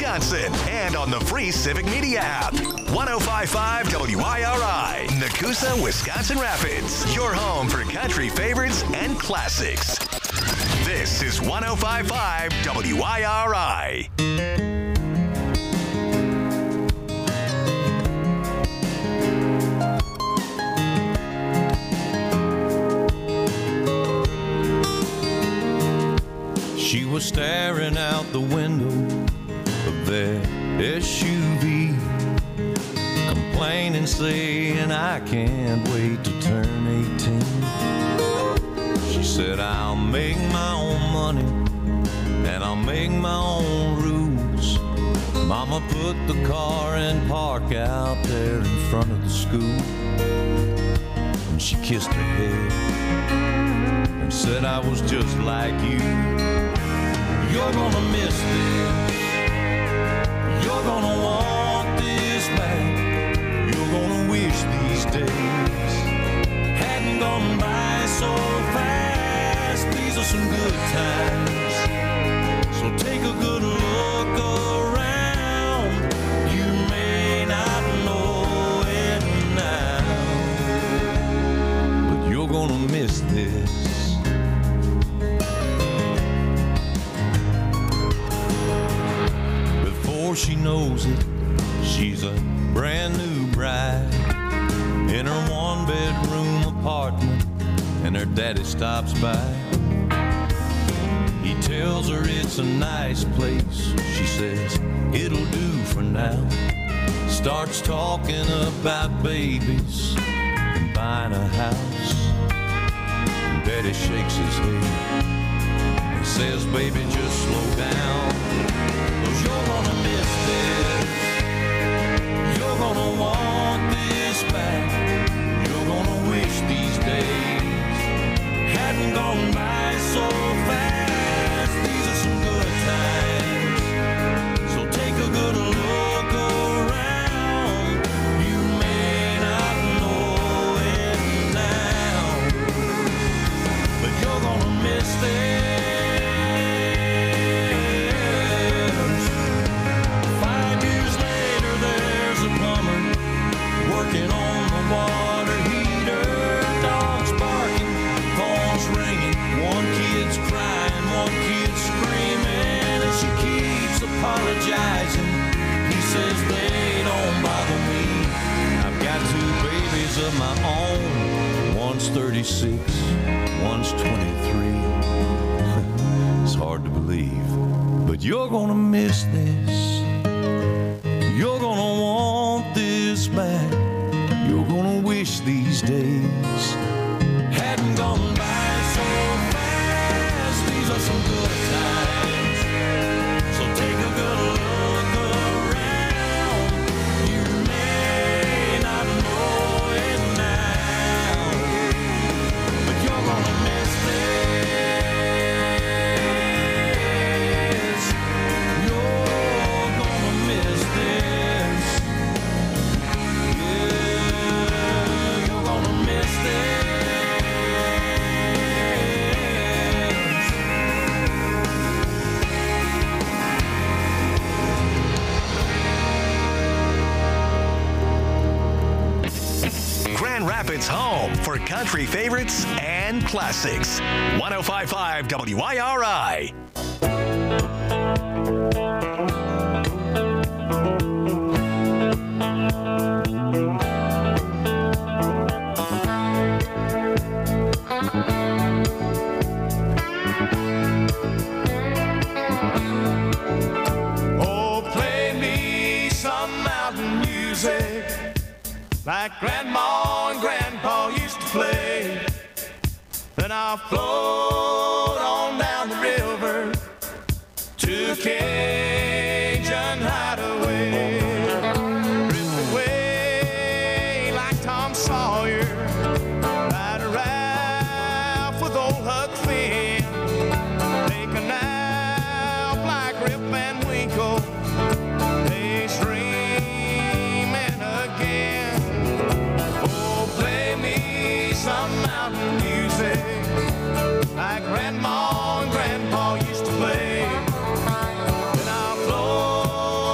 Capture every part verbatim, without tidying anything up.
Wisconsin, and on the free Civic Media app. one oh five point five W I R I, Nakusa, Wisconsin Rapids, your home for country favorites and classics. This is one oh five point five W I R I. She was staring out the window of their S U V, complaining, saying, I can't wait to turn eighteen. She said, I'll make my own money and I'll make my own rules. Mama put the car in park out there in front of the school, and she kissed her head and said, I was just like you. You're gonna miss this. You're gonna want this back. You're gonna wish these days hadn't gone by so fast. These are some good times, so take a good look around. You may not know it now, but you're gonna miss this. She knows it, she's a brand new bride in her one bedroom apartment, and her daddy stops by. He tells her it's a nice place. She says it'll do for now. Starts talking about babies and buying a house. Daddy shakes his head and says, baby, just slow down, 'cause you're gonna miss this. You're gonna want this back. You're gonna wish these days hadn't gone by so fast. These are some good times, so take a good look around. You may not know it now, but you're gonna miss this. Working on the water heater, dogs barking, phones ringing, one kid's crying, one kid's screaming, and she keeps apologizing. He says they don't bother me. I've got two babies of my own. One's thirty-six, one's twenty-three. It's hard to believe, but you're gonna miss this. You're gonna want this back. You're gonna wish these days hadn't gone by so fast. These are some good times, so take a good look around. You may not know it now, but you're gonna miss this. You're gonna miss this. Grand Rapids' home for country favorites and classics. one oh five point five W I R I. Oh, play me some mountain music like Grandma and Grandpa used to play. Then I'll float on down the river to Cajun Hideaway. Drift away like Tom Sawyer, ride a raft with old Huck Finn, take a nap like Rip Van Winkle, daydreaming again. Oh, play me some mountain music like Grandma and Grandpa used to play. Then I'll float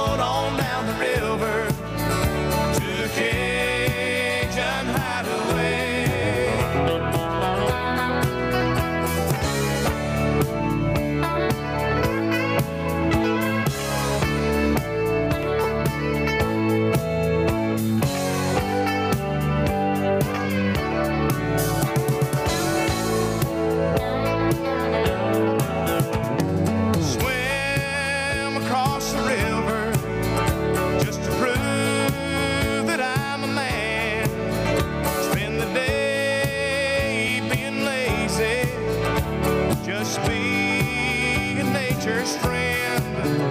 dearest friend.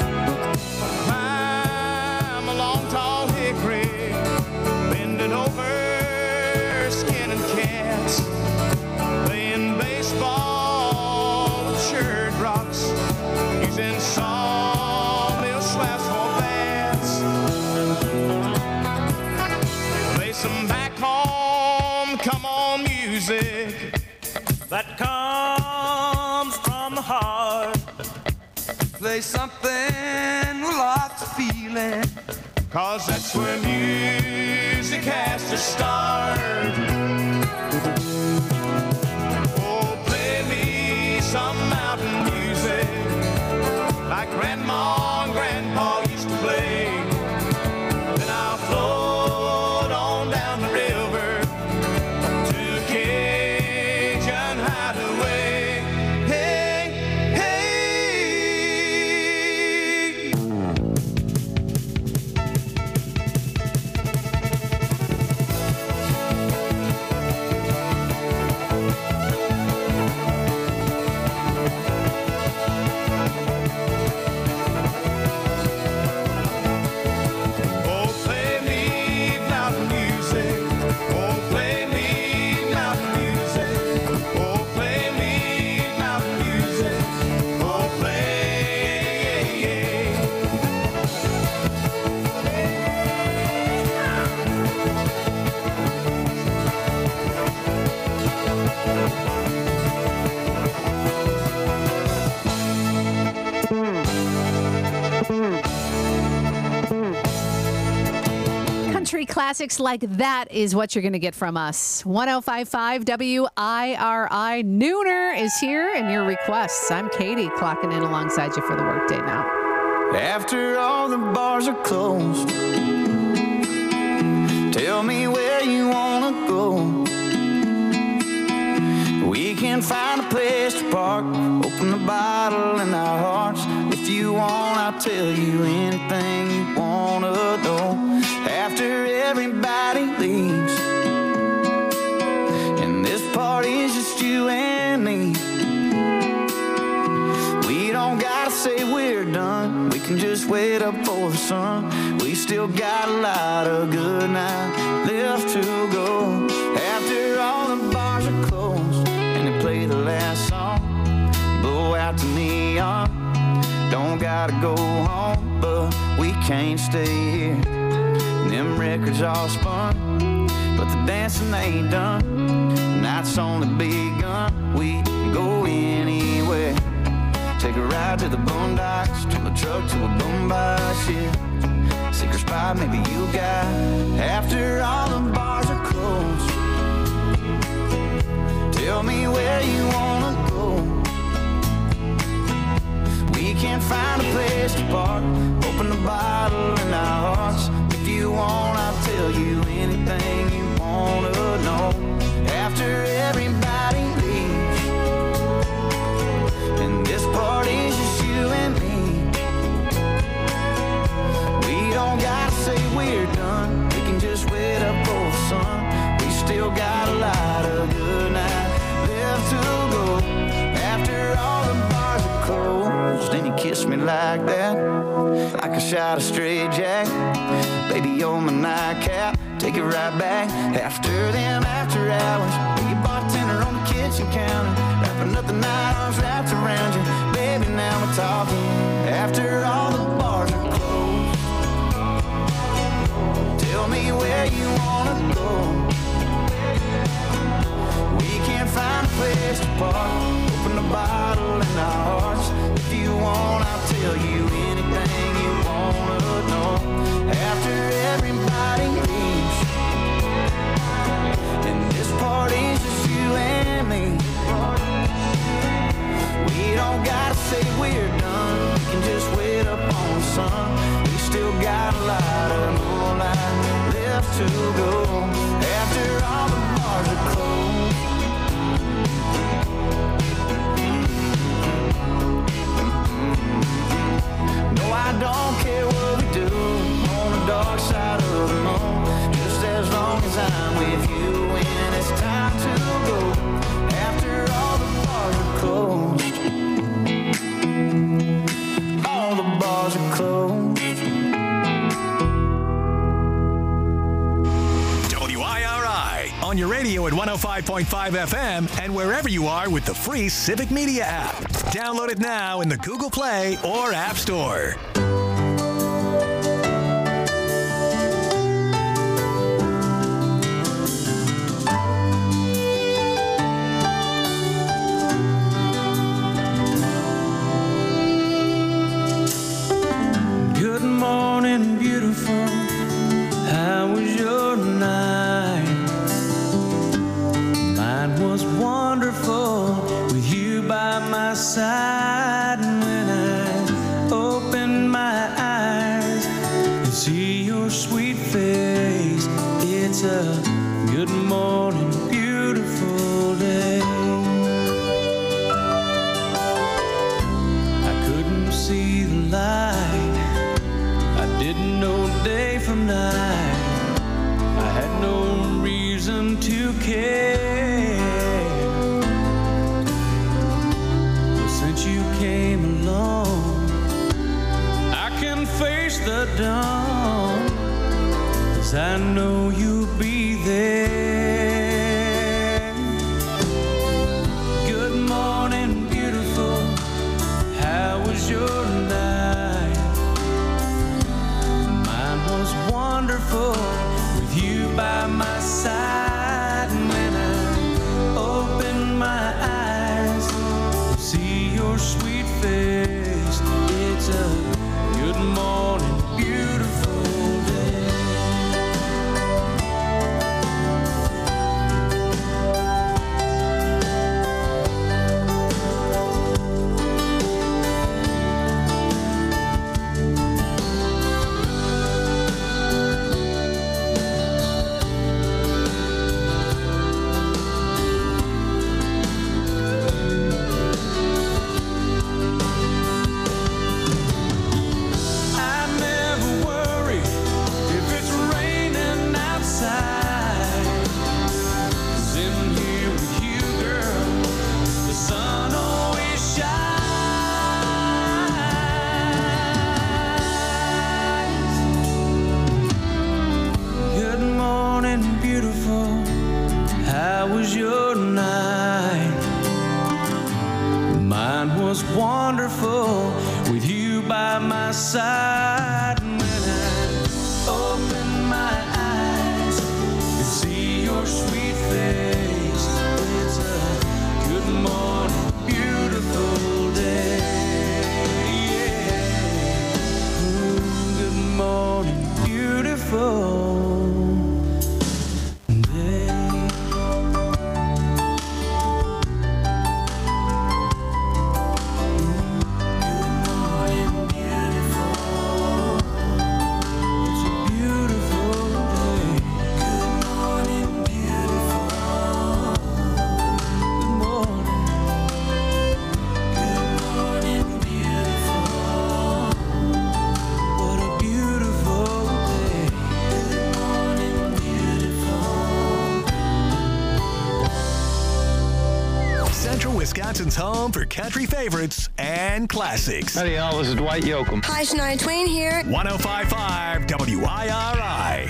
I'm a long, tall hickory, bending over, skinning cats, playing baseball with shirred rocks, using sawmill slabs for bats. Play some back home, come on music that comes from the heart. Play something with lots of feeling, 'cause that's where music has to start. Oh, play me some mountain music like Grandma and Grandpa used to play. Then I'll float on down the river to a Cajun hideaway. Hey, hey. Oh, play me mountain music. Oh, play me mountain music. Oh, play me mountain music. Oh, play. Country classics like that is what you're going to get from us. one oh five point five W I R I. Nooner is here, and your requests. I'm Katie, clocking in alongside you for the workday now. After all the bars are closed, tell me where you wanna go. We can find a place to park, open the bottle in our hearts. If you want, I'll tell you anything you wanna know. After everybody leaves, and this party's just you and me, we don't gotta say we're done. We can just wait up for the sun. We still got a lot of good night left to go. After all the bars are closed and they play the last song, blow out the neon. Don't gotta go home, but we can't stay here. Them records all spun, but the dancing ain't done. Night's only begun. We can go anywhere. Take a ride to the boondocks, turn the truck to a boom box, yeah. Secret spot maybe you got. After all the bars are closed, tell me where you wanna go. We can't find a place to park, open the bottle in our hearts. If you want, I'll tell you anything you wanna know. After everybody leaves, and this party's just you and me, we don't gotta say we're done. We can just wait up for the sun. We still got a lot of good night left to go. After all the bars are closed, and you kiss me like that, like a shot of straight jack. Baby, you're my nightcap, take it right back. After them after hours, be your bartender on the kitchen counter, wrapping up the night, arms wrapped around you. Baby, now we're talking. After all the bars are closed, tell me where you wanna go. We can't find a place to park, open the bottle in our hearts. If you want, I'll tell you anything you wanna know. After everybody leaves, and this party's just you and me, we don't gotta say we're done. We can just wait up on the sun. We still got a lot of moonlight left to go. After all the bars are closed, no, I don't care what we do on the dark side of the moon, just as long as I'm with you when it's time to go. After all the bars are closed, oh five point five F M, and wherever you are with the free Civic Media app. Download it now in the Google Play or App Store. Good morning, beautiful. How was your night? Mine was wonderful with you by my side. And when I open my eyes and see your sweet face, it's a good morning, beautiful day. I couldn't see the light, I didn't know day from night, I had no reason to care. But since you came along, I can face the dawn, 'cause I know you'll be there. Good morning, beautiful. How was your night? Mine was wonderful with you by my side. And when I open my eyes, see your sweet face, it's a good morning, beautiful day. I never worry if it's raining outside, 'cause in here with you, girl, the sun always shines. Good morning, beautiful. How was your night? Mine was wonderful with you by my side. And when I open my eyes and see your sweet face, it's a good morning, beautiful day. Yeah. Ooh, good morning, beautiful day. It's a beautiful day. Good morning, beautiful. Good morning. Good morning, beautiful. What a beautiful day. Good morning, beautiful. Central Wisconsin's home for country favorites and classics. Howdy, y'all. This is Dwight Yoakam. Hi, Shania Twain here. one oh five point five W I R I.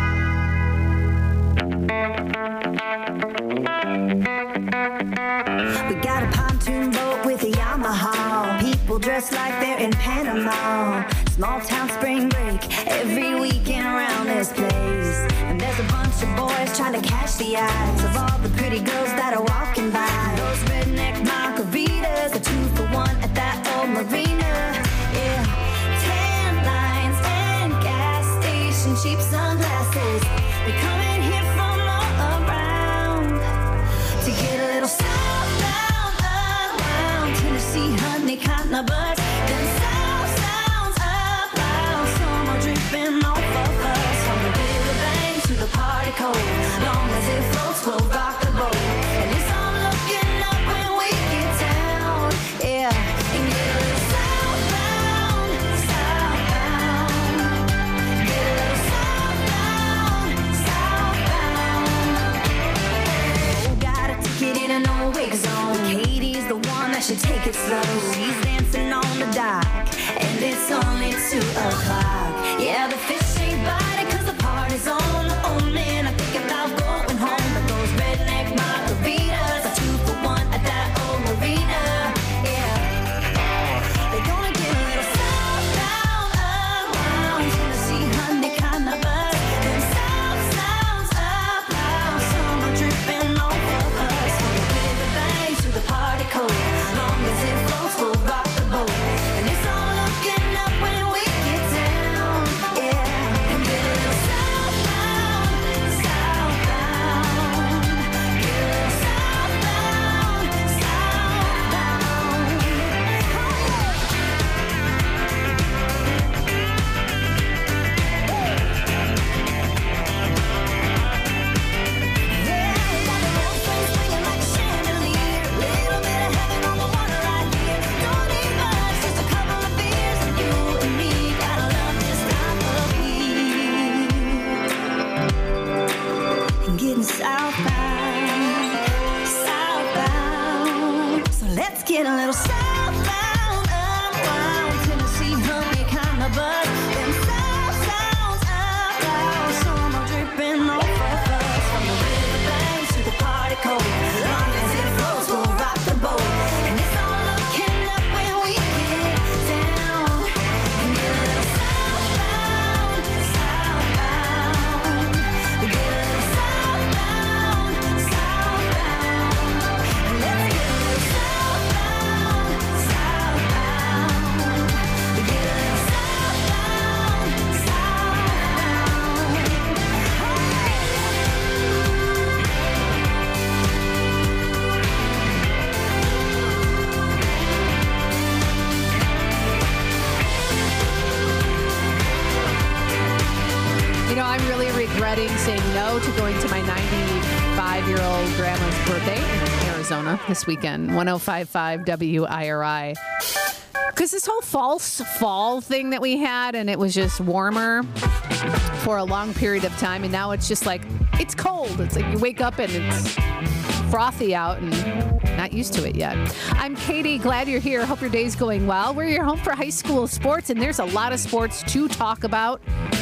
We got a pontoon boat with a Yamaha. People dressed like they're in Panama. Small town spring break every weekend around this place. And there's a bunch of boys trying to catch the eyes of all the pretty girls that are walking by. Those redneck margaritas, a two for one at that old marina. Yeah, tan lines and gas station cheap sunglasses. They're coming here from all around to get a little southbound around Tennessee, honey, cotton buds. Then south sounds up loud, summer dripping off of us. From the riverbank to the party cold, long as it floats, we'll rock the boat. At least I'm looking up when we get down, yeah, and get a little southbound, southbound. Get a little southbound, southbound. Oh, got a ticket in an old wig zone. Katie's the one that should take it slow. She's dancing on the dock, and it's only two o'clock. Yeah, the fish ain't biting 'cause the party's on. Oh man, I think about going home, but those redneck Let's get a little southbound, unwound. Tennessee honey kind of buzz. Them south sounds out loud. Summer dripping off of us. From the riverbanks to the party cold. Long as it flows, we'll rock the boat. And it's all looking up when we get down. And get a little southbound, southbound. Get a little southbound, southbound. And let's get a little southbound, southbound. Get a little southbound, southbound. You know, I'm really regretting saying no to going to my ninety-five-year-old grandma's birthday in Arizona this weekend. one oh five point five W I R I. Because this whole false fall thing that we had, and it was just warmer for a long period of time, and now it's just like, it's cold. It's like you wake up and it's frothy out and not used to it yet. I'm Katie. Glad you're here. Hope your day's going well. We're your home for high school sports, and there's a lot of sports to talk about.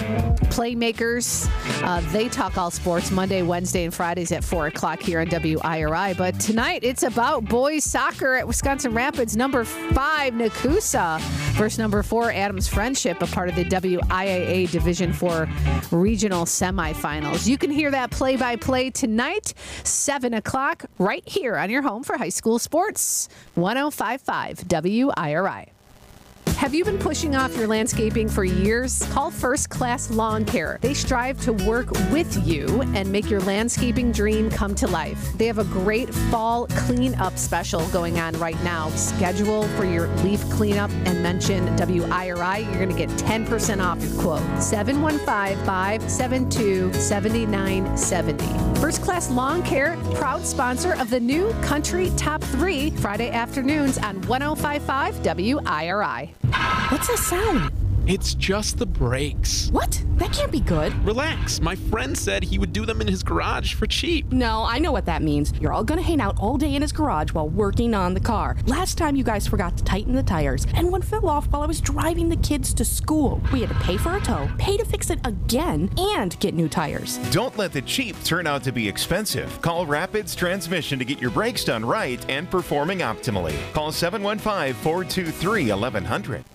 Playmakers, uh, they talk all sports Monday, Wednesday, and Fridays at four o'clock here on W I R I. But tonight, it's about boys soccer at Wisconsin Rapids. Number five, Nakusa, versus number four, Adams Friendship, a part of the W I A A Division four regional semifinals. You can hear that play-by-play tonight, seven o'clock, right here on your home for high school sports, one oh five point five W I R I. Have you been pushing off your landscaping for years? Call First Class Lawn Care. They strive to work with you and make your landscaping dream come to life. They have a great fall cleanup special going on right now. Schedule for your leaf cleanup and mention W I R I. You're going to get ten percent off your quote. seven one five, five seven two, seven nine seven zero. First Class Lawn Care, proud sponsor of the new Country Top three, Friday afternoons on one oh five point five W I R I. What's that sound? It's just the brakes. What? That can't be good. Relax. My friend said he would do them in his garage for cheap. No, I know what that means. You're all gonna hang out all day in his garage while working on the car. Last time you guys forgot to tighten the tires, and one fell off while I was driving the kids to school. We had to pay for a tow, pay to fix it again, and get new tires. Don't let the cheap turn out to be expensive. Call Rapids Transmission to get your brakes done right and performing optimally. Call seven one five, four two three, eleven hundred.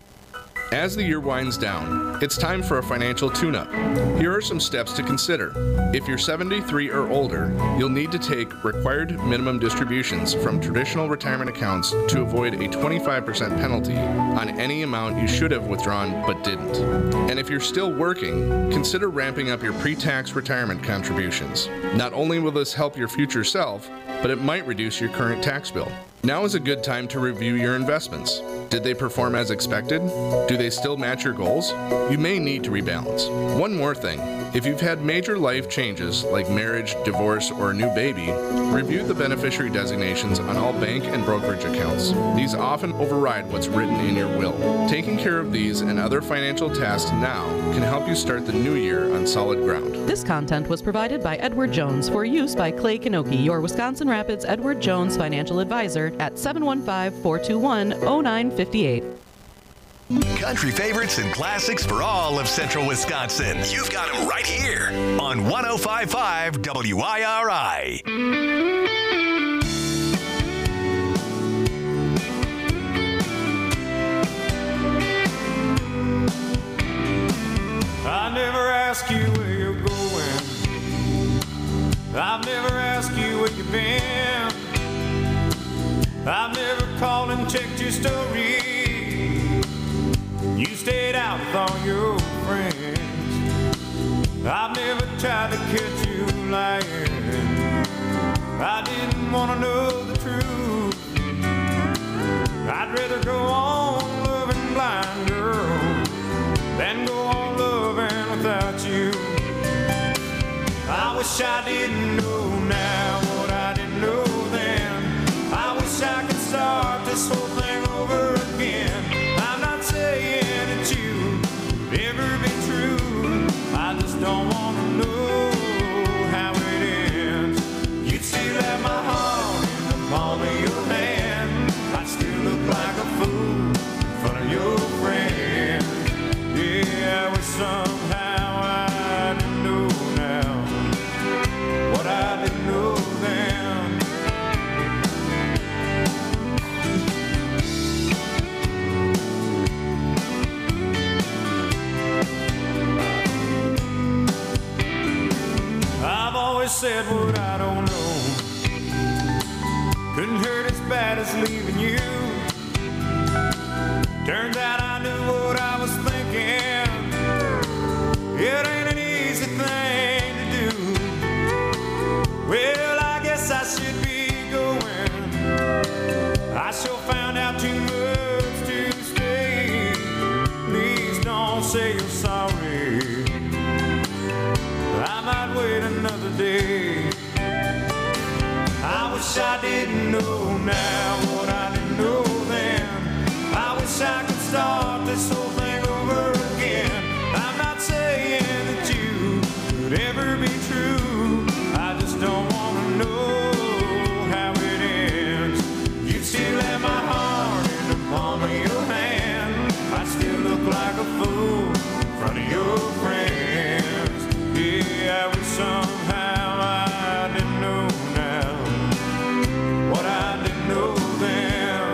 As the year winds down, it's time for a financial tune-up. Here are some steps to consider. If you're seventy-three or older, you'll need to take required minimum distributions from traditional retirement accounts to avoid a twenty-five percent penalty on any amount you should have withdrawn but didn't. And if you're still working, consider ramping up your pre-tax retirement contributions. Not only will this help your future self, but it might reduce your current tax bill. Now is a good time to review your investments. Did they perform as expected? Do they still match your goals? You may need to rebalance. One more thing. If you've had major life changes like marriage, divorce, or a new baby, review the beneficiary designations on all bank and brokerage accounts. These often override what's written in your will. Taking care of these and other financial tasks now can help you start the new year on solid ground. This content was provided by Edward Jones for use by Clay Kanoki, your Wisconsin Rapids Edward Jones financial advisor at seven one five, four two one, zero nine five eight. Country favorites and classics for all of central Wisconsin. You've got them right here on one oh five point five W I R I. I never ask you where you're going. I've never asked you where you've been. I've never called and checked your story. You stayed out with all your friends. I've never tried to catch you lying. I didn't want to know the truth. I'd rather go on loving blind, girl, than go on loving without you. I wish I didn't know now what I didn't know then. I wish I could start this whole thing over again. I'm not saying that you've ever been true. I just don't want to know how it ends. You'd still have my heart in the palm of your hand. I'd leaving you. Turns out I knew what I was thinking. It ain't an easy thing to do. Well, I guess I should be going. I sure found out too much to stay. Please don't say you're sorry. I might wait another day. I wish I didn't know now what I didn't know then. I wish I could start this whole thing over again. I'm not saying that you could ever be true. I just don't want to know how it ends. You still have my heart in the palm of your hand. I still look like a fool in front of your friends. Yeah, I wish somehow I didn't know now what I didn't know then.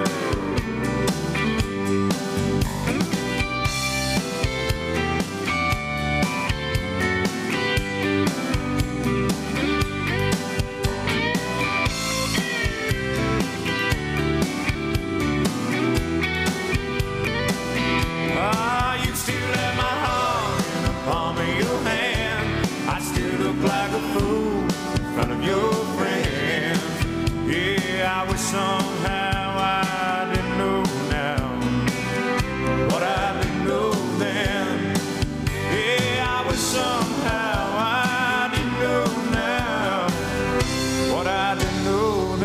Ah, you still have my heart in the palm of your hand. I still look like a fool in front of your friends. Yeah, I wish somehow I didn't know now what I didn't know then. Yeah, I wish somehow I didn't know now what I didn't know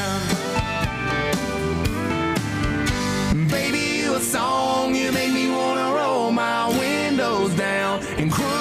then. Baby, you a song, you make me wanna roll my windows down and cruise.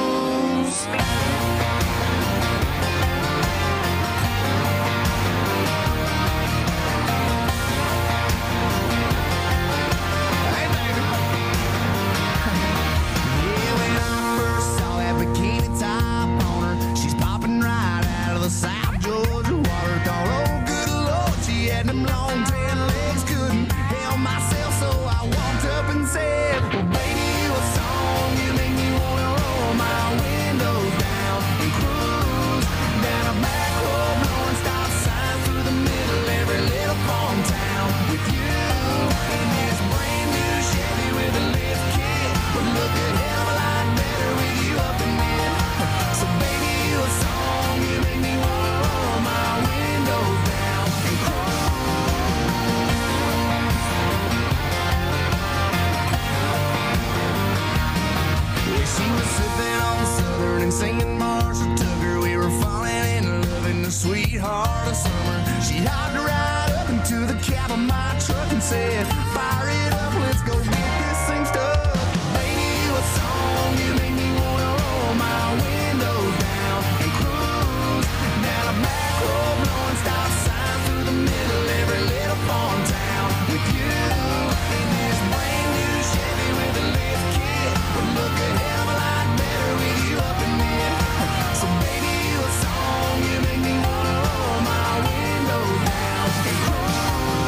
Yeah, when I first saw that bikini top on her, she's popping right out of the South Georgia water. Thought, oh good Lord, she had them long tan legs, couldn't help myself, so I walked up and said, well baby, you a song, you make me wanna roll my windows down and cruise down a back road, blowing stop signs through the middle every little farm town with you in this brand new Chevy with a lift kit. Would look a hell of a lot better with you up in it. So baby, you a song, you make me wanna roll my windows down and cruise. She was sipping on Southern and singing Marshall Tucker. We were falling in love in the sweetheart of summer. She hopped right up into the cab of my truck and said, fire it up, let's go get this thing stuck. Baby, you a song, you make me wanna roll my windows down and cruise down a back road, blowing stop signs through the middle every little farm town with you in this brand new Chevy with a lift kit. Would look a hell of a lot better with you up in it. So baby, you a song, you make me wanna roll my windows down and cruise.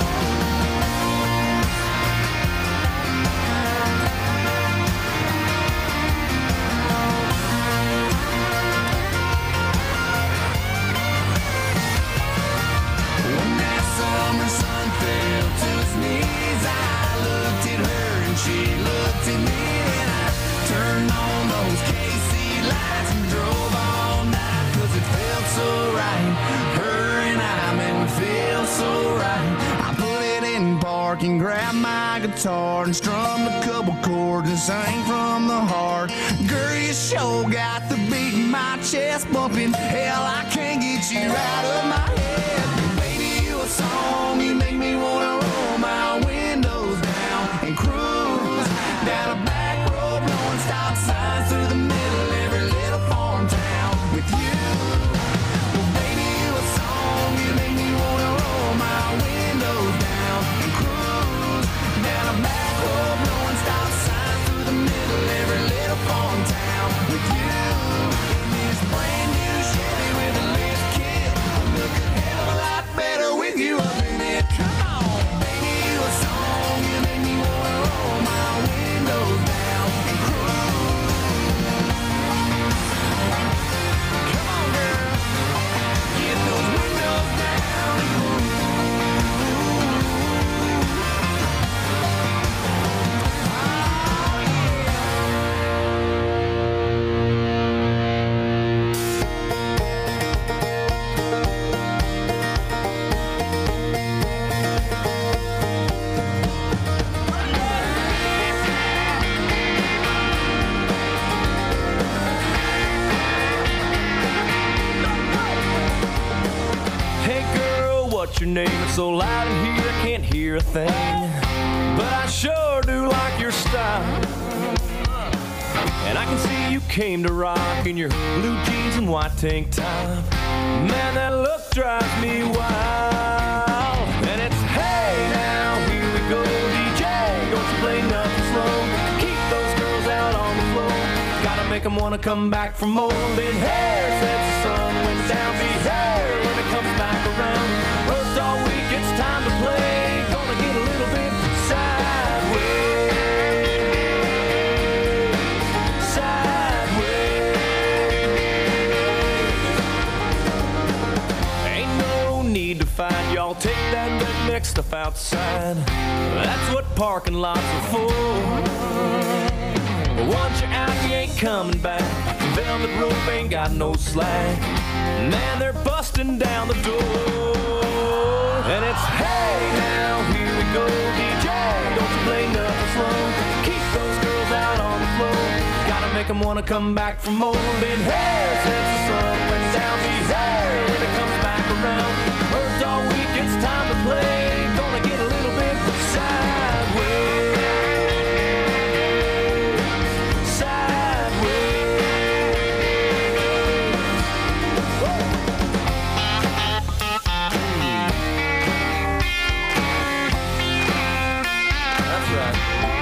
When that summer sun fell to its knees, I looked at her and she looked at me, and I turned on those K C lights and drove all night, cause it felt so right. Her and I, man, we feel so right. I put it in park and grabbed my guitar and strummed a couple chords and sang from the heart. Girl, you sure got the beat in my chest bumping. Hell, I can't get you out of my head. Baby, you a song, you make me wanna roll my windows down and cruise down a back road, blowing stop signs through the middle every little farm town with you. Well, baby, you a song, you make me wanna roll my windows down and cruise down a back road, blowing stop signs through the middle every little farm town with you in this brand new Chevy with a lift kit. Look a hell of a lot better with you up in it. Come on. so loud in here I can't hear a thing. But I sure do like your style. And I can see you came to rock in your blue jeans and white tank top. Man, that look drives me wild. And it's, hey now, here we go, D J. Don't you play nothing slow. Keep those girls out on the floor. Gotta make them wanna come back for more. Then hair since the sun went down. Be there when it comes back around. Worked all week, it's time to play. Gonna get a little bit sideways. Find y'all take that redneck stuff outside. That's what parking lots are for. But once you're out, you ain't coming back. Velvet rope ain't got no slack. Man, they're busting down the door. And it's, hey now, here we go, D J. Don't you play nothing slow. Keep those girls out on the floor. Gotta make them wanna come back for more. Been here since the sun went down. Be there when it comes back around. Worked all week, it's time to play. Gonna get a little bit sideways. Sideways. That's right.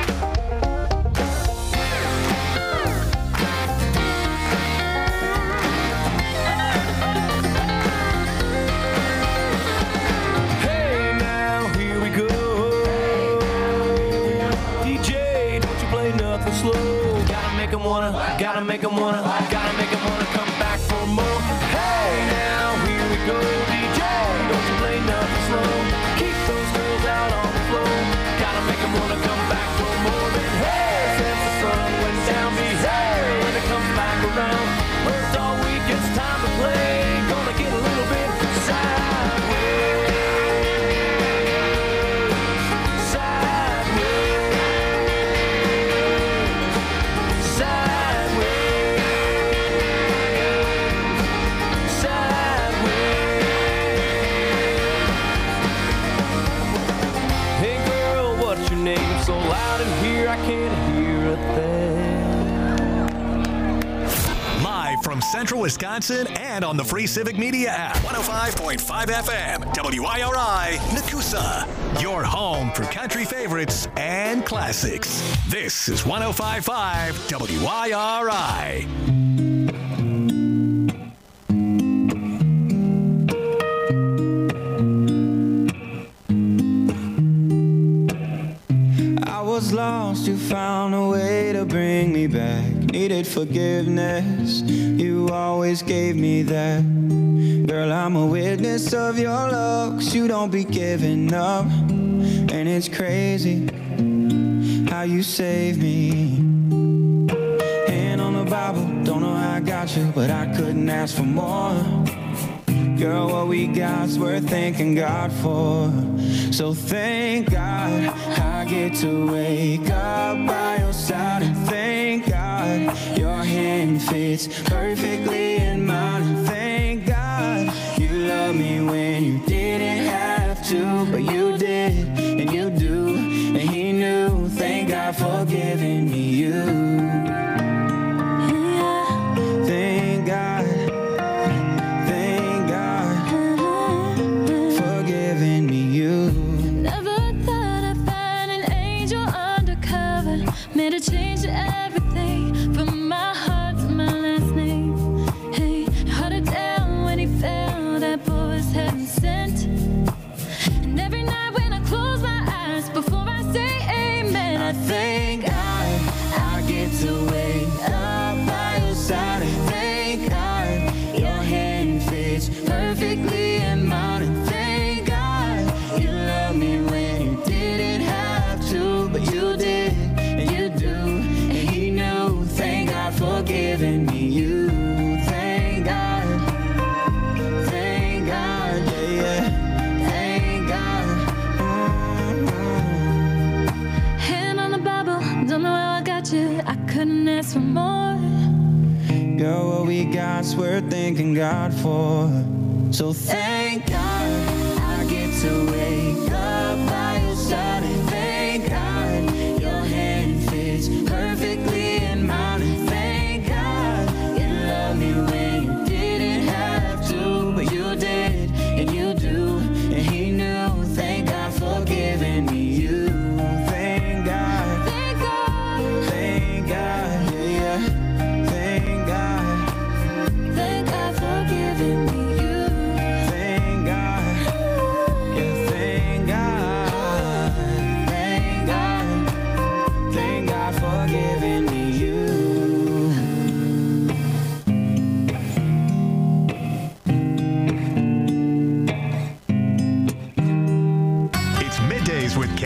Slow. Gotta make them wanna, gotta make them wanna, gotta make them wanna come back for more. Hey now, here we go, D J. Don't you play nothing slow. Keep those girls out on the floor. Gotta make them wanna come back for more. Than hey, since the sun went down, be there when it comes back around. Worked all week, it's time to play. Gonna get a little bit sideways. So loud in here I can't hear a thing. Live from Central Wisconsin and on the free Civic Media app. one oh five point five F M, W I R I, Nakusa. Your home for country favorites and classics. This is one oh five point five W I R I. Was lost, you found a way to bring me back. Needed forgiveness, you always gave me that. Girl, I'm a witness of your love, 'cause you don't be giving up. And it's crazy how you saved me. Hand on the Bible, don't know how I got you, but I couldn't ask for more. Girl, what we got's worth thanking God for. So thank God I get to wake up by your side. And thank God your hand fits perfectly in mine. And thank God you love me when you didn't have to, but you did, and you do, and he knew. Thank God for giving me you. Thank God. Made a change to everything, from my heart to my last name. Hey, held it down when he fell, that boy was heaven sent. And every night when I close my eyes, before I say amen, I thank God I get to wake up by your side. And thank God your hand fits perfectly in mine. And thank God you love me when you didn't have to, but you did. For giving me you. Thank God. Thank God. Yeah, yeah. Thank God. Mm-hmm. Hand on the Bible, don't know how I got you. I couldn't ask for more. Girl, what we got's worth thanking God for. So thank God I get to wait.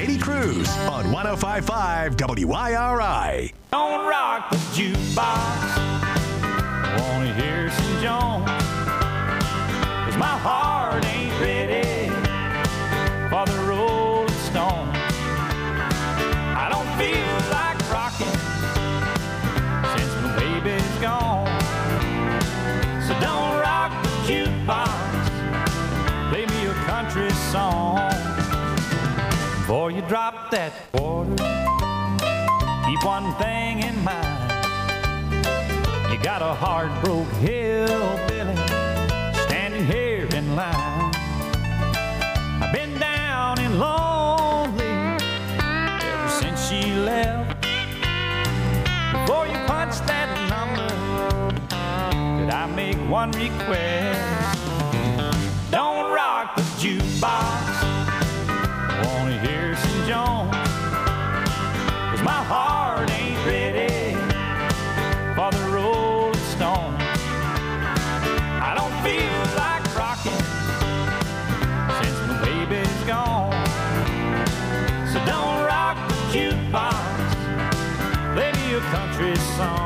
Katie Cruz on one oh five point five W I R I. Don't rock the jukebox. Wanna hear some Jones? 'Cause my heart ain't ready for the Rolling Stones. I don't feel like rocking since my baby's gone. So don't rock the jukebox. Play me a country song. Before you drop that quarter, keep one thing in mind. You got a heart-broke hillbilly standing here in line. I've been down and lonely ever since she left. Before you punch that number, could I make one request? Don't rock the jukebox. Wanna hear some Jones? 'Cause my heart ain't ready for the Rolling Stone. I don't feel like rocking since my baby's gone. So don't rock the jukebox. Play me a country song.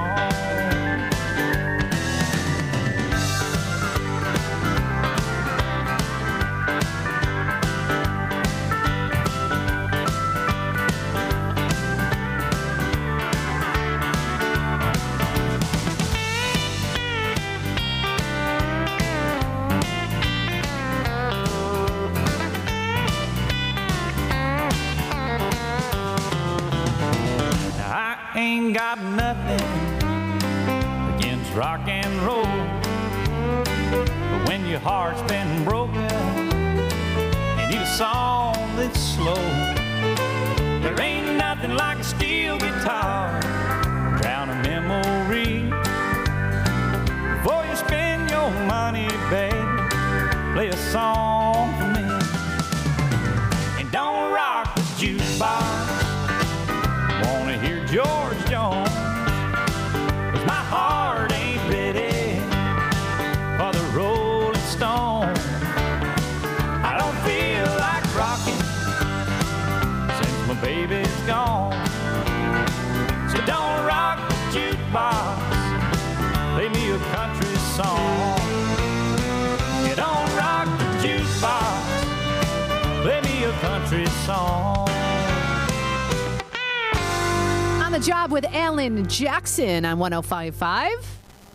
Ain't got nothing against rock and roll, but when your heart's been broken, you need a song that's slow. There ain't nothing like a steel guitar, drown a memory. Before you spend your money, babe, play a song for me. And don't rock the jukebox. Wanna hear George Jones? 'Cause my heart ain't ready for the Rolling Stone. I don't feel like rocking since my baby's gone. So don't rock the jukebox. Play me a country song. You don't rock the jukebox. Play me a country song. On the job with Alan Jackson on one oh five point five.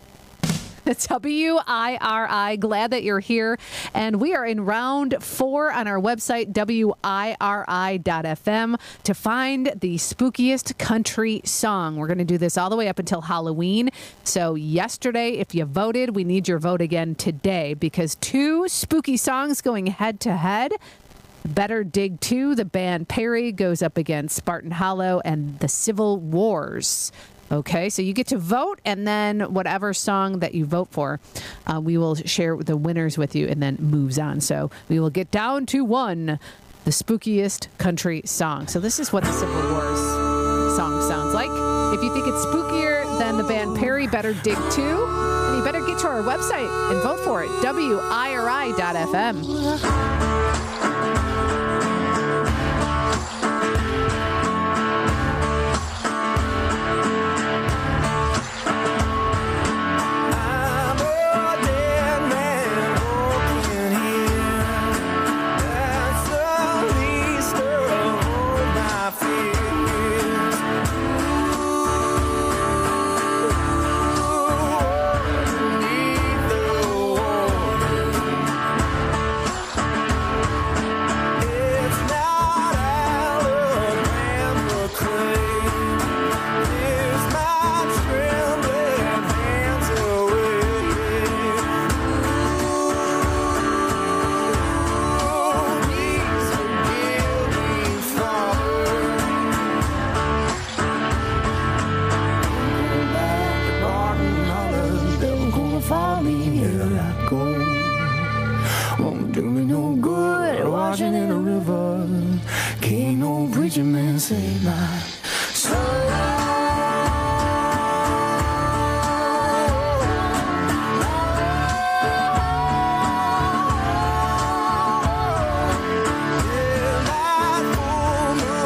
W I R I. Glad that you're here. And we are in round four on our website, W I R I dot F M, to find the spookiest country song. We're going to do this all the way up until Halloween. So yesterday, if you voted, we need your vote again today because two spooky songs going head to head. Better Dig two, the band Perry goes up against Spartan Hollow and the Civil Wars. Okay, so you get to vote, and then whatever song that you vote for, uh, we will share the winners with you, and then moves on. So we will get down to one, the spookiest country song. So this is what the Civil Wars song sounds like. If you think it's spookier than the band Perry, Better Dig two, then you better get to our website and vote for it, W I R I dot F M. Save my soul. Yeah, my full moon.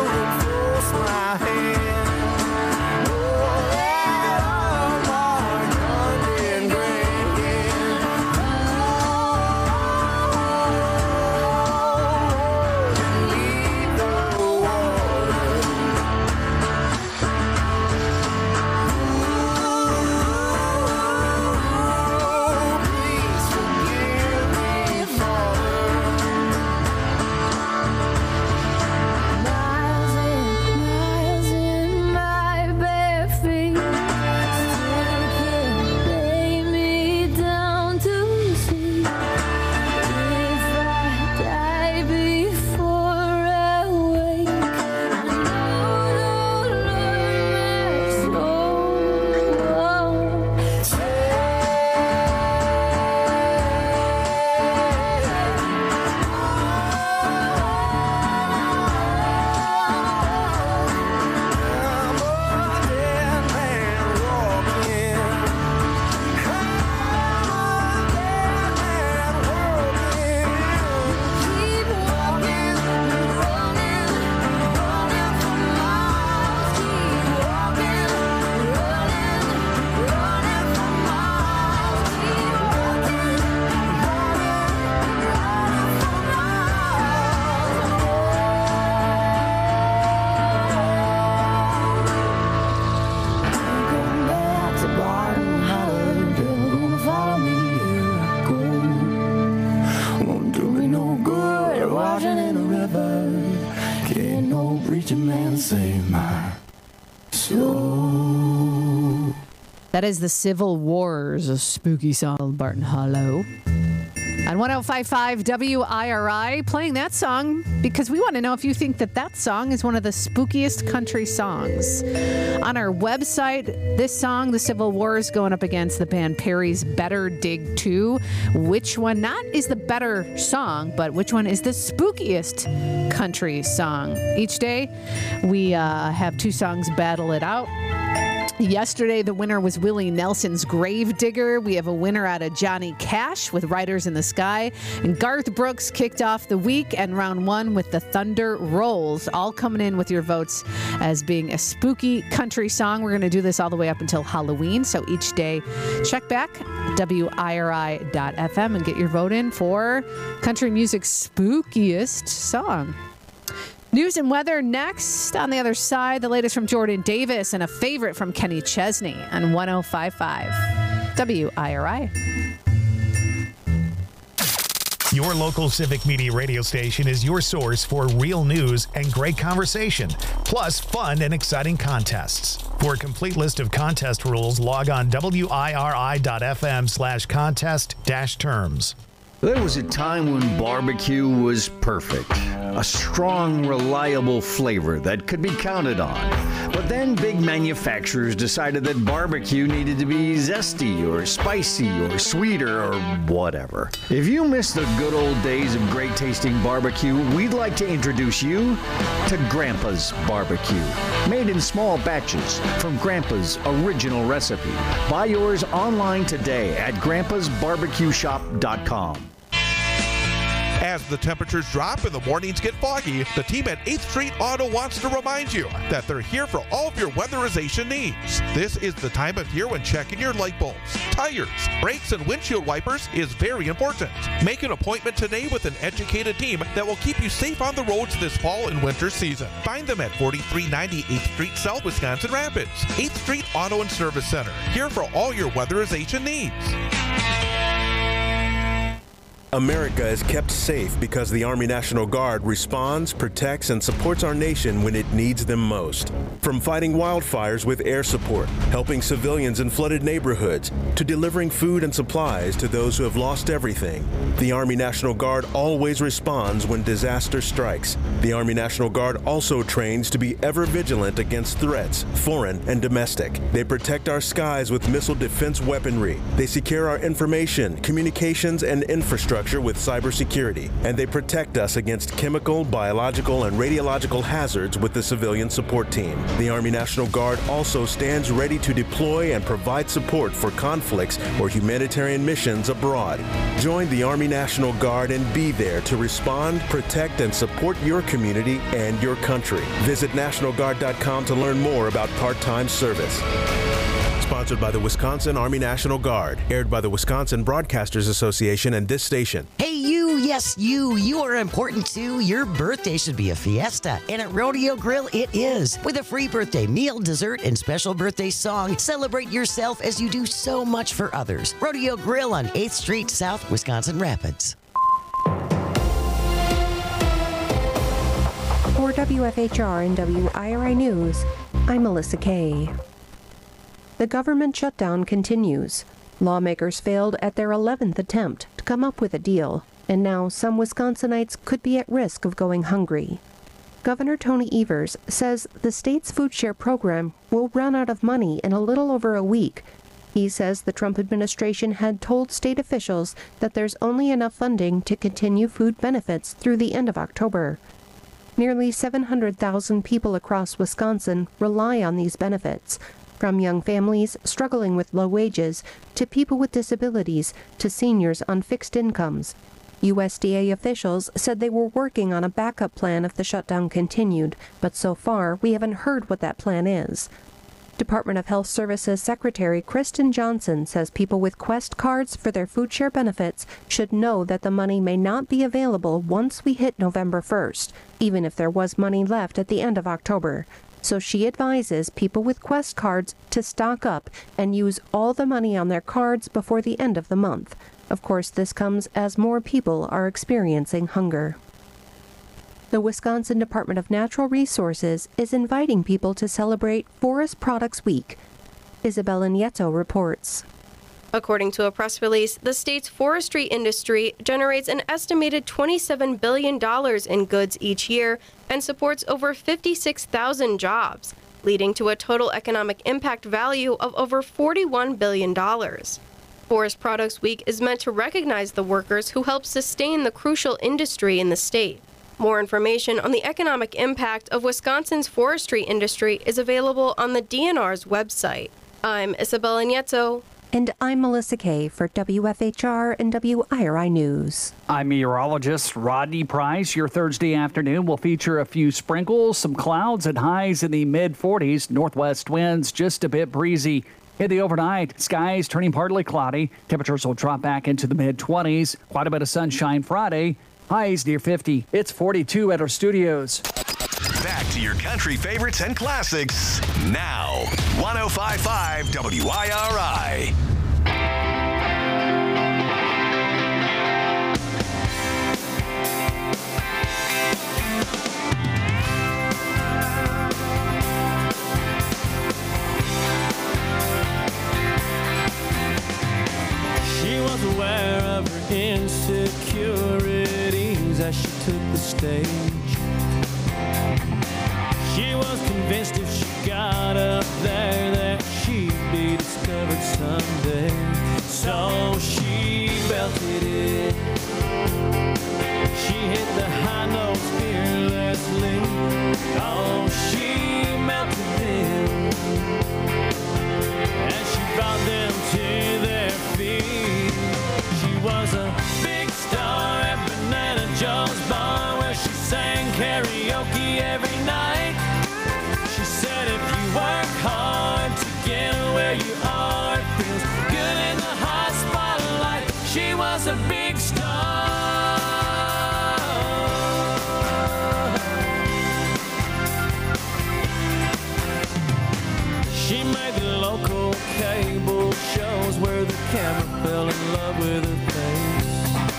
old preacher man save my soul. That is the Civil Wars, a spooky song of Barton Hollow. On one oh five point five W I R I, playing that song because we want to know if you think that that song is one of the spookiest country songs. On our website, this song, The Civil War, is going up against the band Perry's Better Dig two. Which one not is the better song, but which one is the spookiest country song? Each day, we uh, have two songs battle it out. Yesterday, the winner was Willie Nelson's Grave Digger. We have a winner out of Johnny Cash with Riders in the Sky. And Garth Brooks kicked off the week and round one with The Thunder Rolls, all coming in with your votes as being a spooky country song. We're going to do this all the way up until Halloween. So each day, check back W I R I dot F M and get your vote in for country music's spookiest song. News and weather next. On the other side, the latest from Jordan Davis and a favorite from Kenny Chesney on one oh five point five W I R I. Your local Civic Media radio station is your source for real news and great conversation, plus fun and exciting contests. For a complete list of contest rules, log on W I R I dot F M slash contest dash terms. There was a time when barbecue was perfect. A strong, reliable flavor that could be counted on. But then big manufacturers decided that barbecue needed to be zesty or spicy or sweeter or whatever. If you miss the good old days of great tasting barbecue, we'd like to introduce you to Grandpa's Barbecue. Made in small batches from Grandpa's original recipe. Buy yours online today at grandpas barbecue shop dot com. As the temperatures drop and the mornings get foggy, the team at eighth Street Auto wants to remind you that they're here for all of your weatherization needs. This is the time of year when checking your light bulbs, tires, brakes, and windshield wipers is very important. Make an appointment today with an educated team that will keep you safe on the roads this fall and winter season. Find them at forty-three ninety eighth Street South, Wisconsin Rapids. eighth Street Auto and Service Center, here for all your weatherization needs. America is kept safe because the Army National Guard responds, protects, and supports our nation when it needs them most. From fighting wildfires with air support, helping civilians in flooded neighborhoods, to delivering food and supplies to those who have lost everything, the Army National Guard always responds when disaster strikes. The Army National Guard also trains to be ever vigilant against threats, foreign and domestic. They protect our skies with missile defense weaponry. They secure our information, communications, and infrastructure with cybersecurity, and they protect us against chemical, biological, and radiological hazards with the civilian support team. The Army National Guard also stands ready to deploy and provide support for conflicts or humanitarian missions abroad. Join the Army National Guard and be there to respond, protect, and support your community and your country. Visit national guard dot com to learn more about part-time service. Sponsored by the Wisconsin Army National Guard. Aired by the Wisconsin Broadcasters Association and this station. Hey, you, yes, you, you are important too. Your birthday should be a fiesta. And at Rodeo Grill, it is. With a free birthday meal, dessert, and special birthday song, celebrate yourself as you do so much for others. Rodeo Grill on eighth Street South, Wisconsin Rapids. For W F H R and W I R I News, I'm Melissa Kay. The government shutdown continues. Lawmakers failed at their eleventh attempt to come up with a deal, and now some Wisconsinites could be at risk of going hungry. Governor Tony Evers says the state's food share program will run out of money in a little over a week. He says the Trump administration had told state officials that there's only enough funding to continue food benefits through the end of October. Nearly seven hundred thousand people across Wisconsin rely on these benefits, from young families struggling with low wages to people with disabilities to seniors on fixed incomes. U S D A officials said they were working on a backup plan if the shutdown continued, but so far we haven't heard what that plan is. Department of Health Services Secretary Kristen Johnson says people with Quest cards for their food share benefits should know that the money may not be available once we hit November first, even if there was money left at the end of October. So she advises people with Quest cards to stock up and use all the money on their cards before the end of the month. Of course, this comes as more people are experiencing hunger. the Wisconsin Department of Natural Resources is inviting people to celebrate Forest Products Week. Isabella Nieto reports. According to a press release, the state's forestry industry generates an estimated twenty-seven billion dollars in goods each year and supports over fifty-six thousand jobs, leading to a total economic impact value of over forty-one billion dollars. Forest Products Week is meant to recognize the workers who help sustain the crucial industry in the state. More information on the economic impact of Wisconsin's forestry industry is available on the D N R's website. I'm Isabella Nieto. And I'm Melissa Kay for W F H R and W I R I News. I'm meteorologist Rodney Price. Your Thursday afternoon will feature a few sprinkles, some clouds, and highs in the mid forties. Northwest winds just a bit breezy. In the overnight, skies turning partly cloudy. Temperatures will drop back into the mid twenties. Quite a bit of sunshine Friday. Highs near fifty. It's forty-two at our studios. Back to your country favorites and classics now. one oh five point five W I R I. She was aware of her insecurities as she took the stage. She was convinced if she got up there that she'd be discovered someday. So she belted it. She hit the high notes fearlessly. Oh, she melted them. And she brought them to their feet. She was a big star at Banana Joe's bar where she sang karaoke every night. She said if you work hard to get where you are, it feels good in the hot spotlight. She was a big star. She made the local cable shows where the camera fell in love with her face.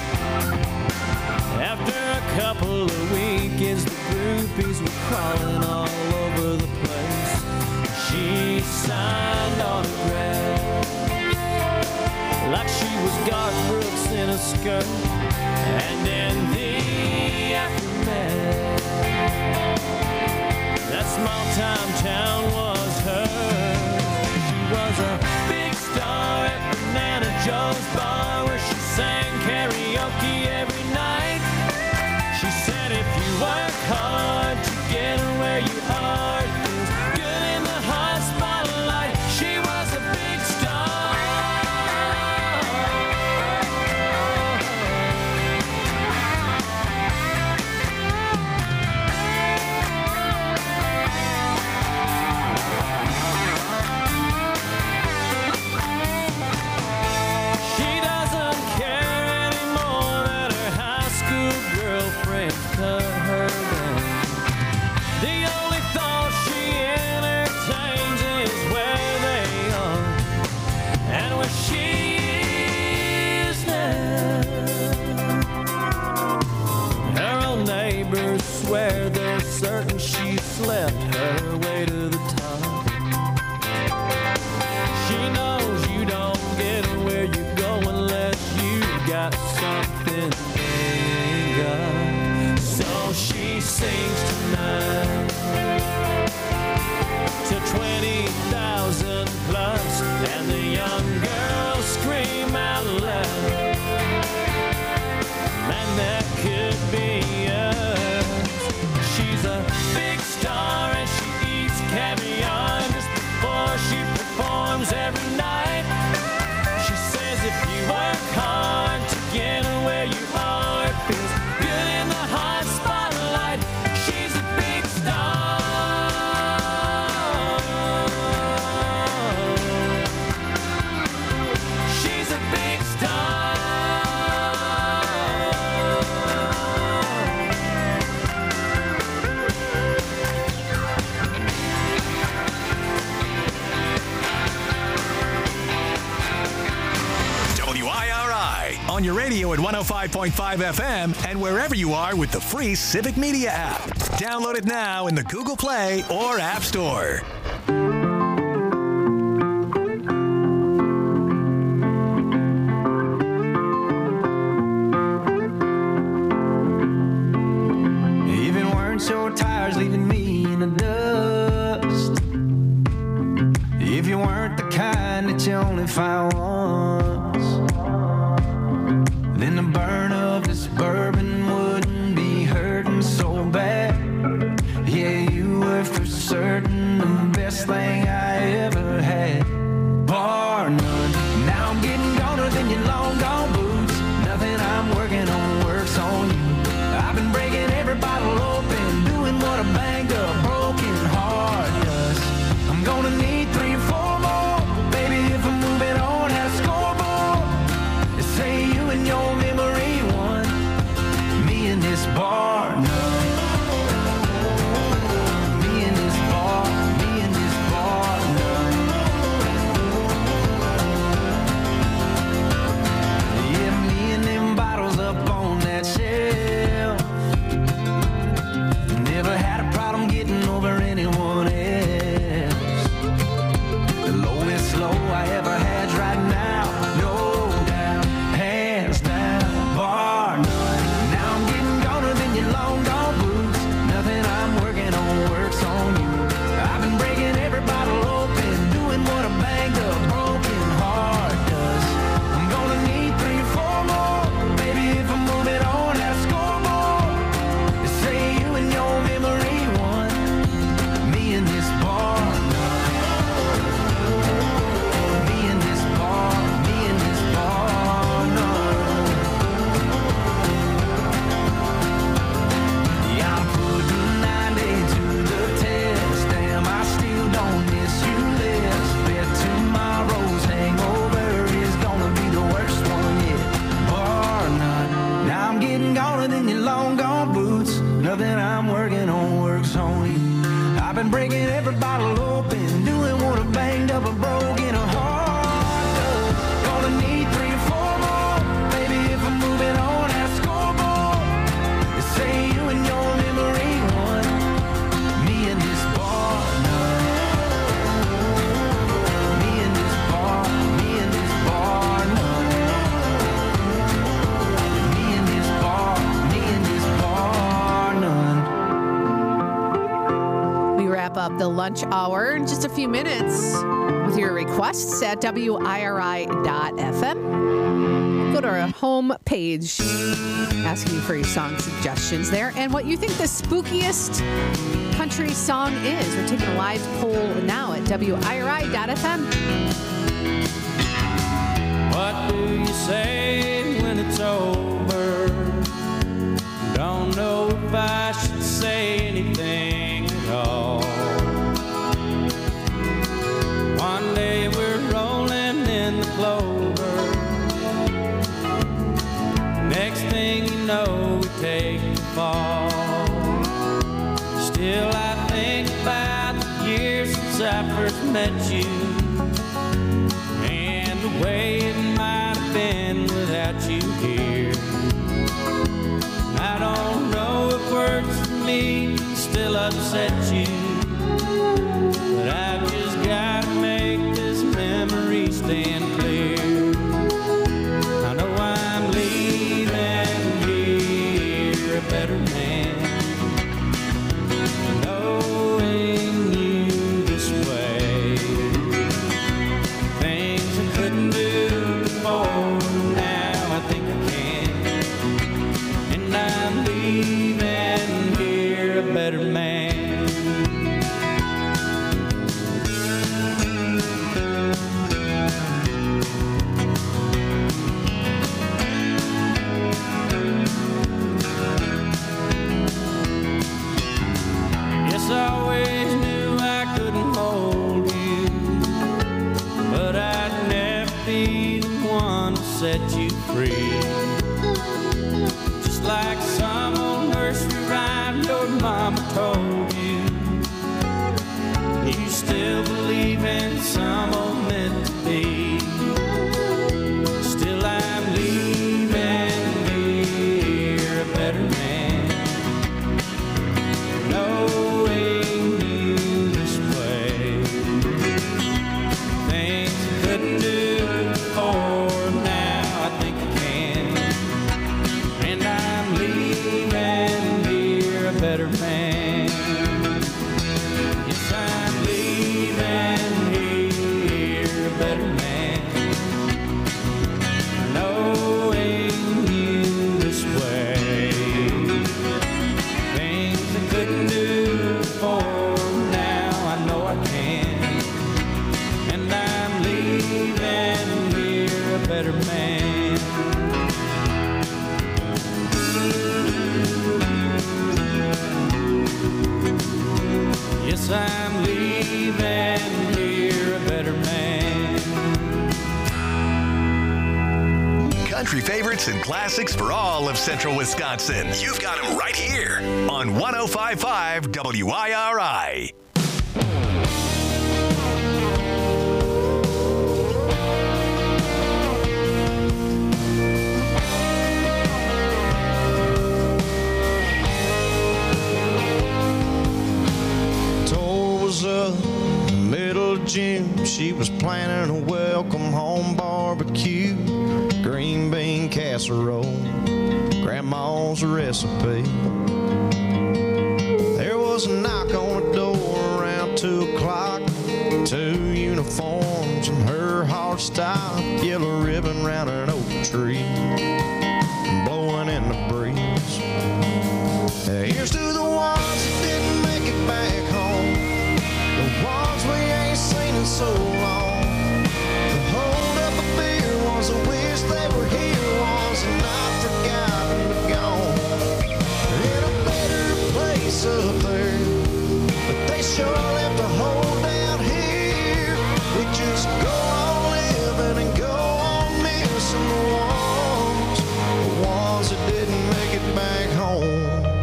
After a couple of weekends, the groupies were crawling all over the place. She signed autographs like she was Garth Brooks in a skirt. And in the aftermath, that small time town was hers. She was a big star at Banana Joe's bar where she sang karaoke every night. She said if you work hard to get where you are, it feels good in the hot spotlight. She was a big star. She doesn't care anymore that her high school girlfriends cut her down. The only thought she entertains is where they are and where she is now. Her own neighbors swear they're certain she slept her way to the top. She knows you don't get where you go unless you got something they got. So she sings tonight to twenty thousand plus, and the young girls scream out loud, man, that could be us. She's a big star and she eats caviar just before she performs every night. She says if you work hard to get where you are, it feels good in the hot spotlight. She's on your radio at one oh five point five F M and wherever you are with the free Civic Media app. Download it now in the Google Play or App Store. Even weren't your tires leaving me in the dust. If you weren't the kind that you only find once, then the burn of this bourbon wouldn't be hurting so bad. Yeah, you were for certain the best thing I ever had. Bar none. Now I'm getting goner than your long gone boots. Nothing I'm working on works on you. I've been breaking every bottle open, doing what a banged up, broken heart does. I'm gonna need three or four more, baby, if I'm moving on that scoreboard. They say you and your memory won, me and this bar none. Me and this bar, me and this bar none. Yeah, me and them bottles up on that shelf. Never had a problem getting over anyone else. The lowest low I ever had's right now. No doubt, hands down, bar none. Now I'm getting goner than your long gone boots. Nothing I'm working on works on you. I've been breaking every bottle open, doing what a banged up, broken heart does. I'm gonna need three or four more, baby, if I'm moving on that scoreboard. They say you and your memory won, me and this bar none. Me and this bar, me and this bar none. Yeah, I'm putting ninety to the test. Damn, I still don't miss you less. Bet tomorrow's hangover is gonna be the worst one yet. Bar none. Now I'm getting goner than your long gone boots. Nothing I'm working on works on you. I've been breaking every bottle open, doing what a banged up, a broken heart does. Gonna need three or four more, baby, if I'm moving on that scoreboard. They say you and your memory won, me and this bar none. Me and this bar, me and this bar none. Me and this bar, me and this bar none. We wrap up the lunch hour in just a few minutes with your requests at W I R I dot F M. Go to our home page, asking you for your song suggestions there and what you think the spookiest country song is. We're taking a live poll now at W I R I dot F M. What do you say when it's over? Don't know if I should say anything at all. One day we're rolling in the clover. Next thing you know, we take the fall. Still I think about the years since I first met you, and the way it might have been without you here. I don't know if words for me still upset you, but I've just gotta make this memory stand clear. I know I'm leaving here a better man, knowing you this way. Things I couldn't do before, now I think I can, and I'm leaving here a better man. guess I'm leaving here a better man. Country favorites and classics for all of central Wisconsin. You've got them right here on one oh five point five W I R I. Up middle of June, she was planning a welcome home barbecue, green bean casserole, grandma's recipe. There was a knock on the door around two o'clock, two uniforms and her hard style, yellow ribbon round an oak tree, blowing in the breeze. Here's to the ones that didn't make it back home, the ones we ain't seen in so long. The hold up a beer ones that wish they were here, ones that not forgotten but gone. They're in a better place up there, but they sure left a hole down here. We just go on living and go on missing the ones, the ones that didn't make it back home.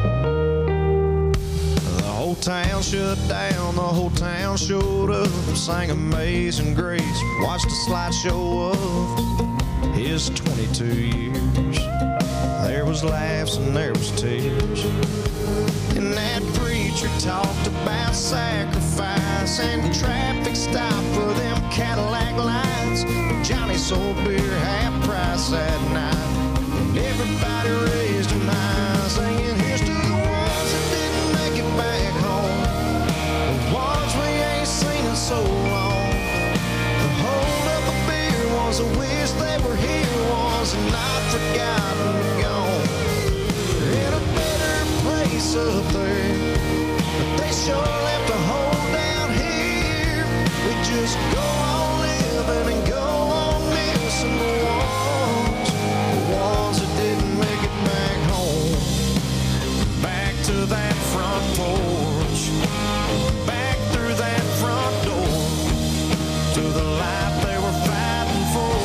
The whole town shut down, the whole town showed up, sang Amazing Grace, watched a slideshow of his twenty-two years. There was laughs and there was tears, and that preacher talked about sacrifice and traffic stop for them Cadillac lights. Johnny sold beer half price that night, and everybody raised an eye, singing, here's to the ones that didn't make it back home, the ones we ain't seen in so long. The hold up a beer ones that wish they were here, ones that not forgotten but gone. They're in a better place up there, but they sure left a hole down here. We just go on living and go on missing the ones, the ones that didn't make it back home. Back to that front porch, back through that front door, to the life they were fighting for.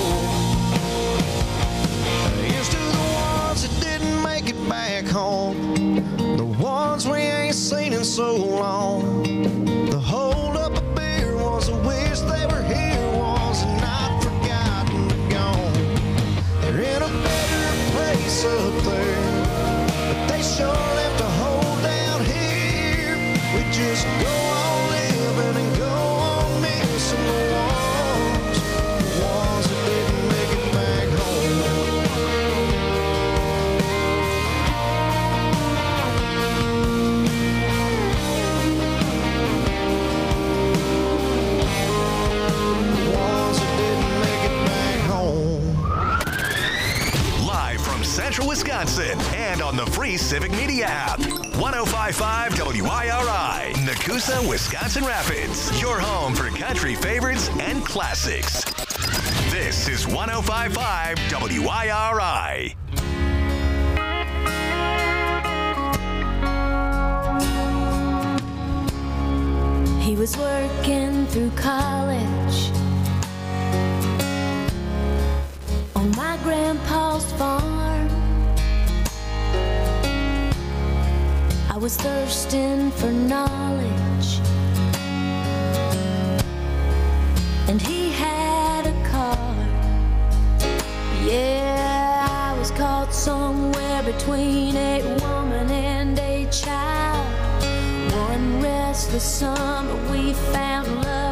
Here's to the ones that didn't make it back home, the ones we ain't seen in so long. The hold up a beer ones that wish they were here, ones that not forgotten but gone. They're in a better place up there, but they sure left a hole down here. We just go on living and go on missing the ones, the ones that didn't make it back home. The ones that didn't make it back home. Live from Central Wisconsin and on the free Civic Media app. one oh five point five W I R I, Nakusa, Wisconsin Rapids. Your home for country favorites and classics. This is one oh five point five W I R I. He was working through college on my grandpa's farm. I was thirsting for knowledge, and he had a car. Yeah, I was caught somewhere between a woman and a child. One restless summer we found love.